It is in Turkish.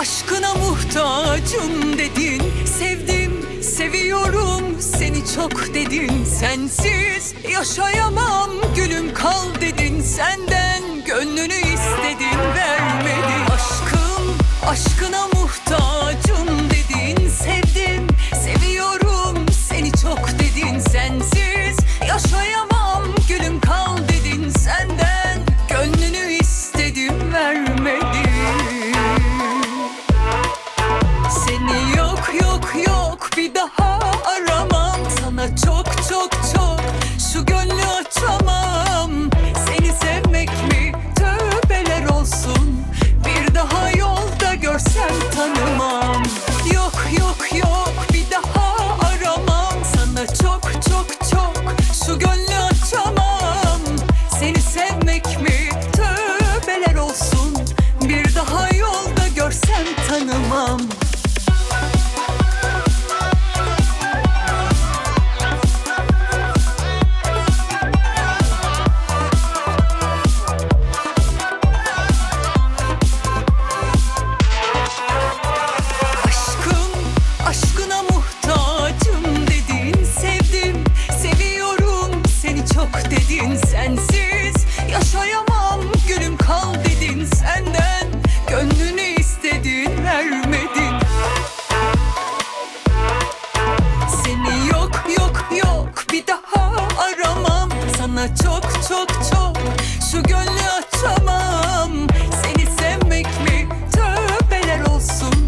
Aşkına muhtacım dedin, sevdim, seviyorum seni çok dedin. Sensiz yaşayamam gülüm kal dedin. Senden gönlünü istedim vermedin. Aşkım, aşkına muhtacım dedin, sevdim, seviyorum seni çok dedin. Sensiz yaşayamam gülüm kal dedin. Senden gönlünü istedim vermedin. Seni yok yok yok bir daha aramam. Sana çok çok çok şu gönlü açamam. Seni sevmek mi tövbeler olsun. Bir daha yolda görsem tanımam. Yok yok yok bir daha aramam. Sana çok çok çok şu gönlü açamam. Seni sevmek mi tövbeler olsun. Bir daha yolda görsem tanımam. Aşkına muhtacım dedin, sevdim, seviyorum seni çok dedin. Sensiz yaşayamam gülüm kal dedin. Senden gönlünü istedin vermedin. Seni yok yok yok bir daha aramam. Sana çok çok çok şu gönlü açamam. Seni sevmek mi tövbeler olsun.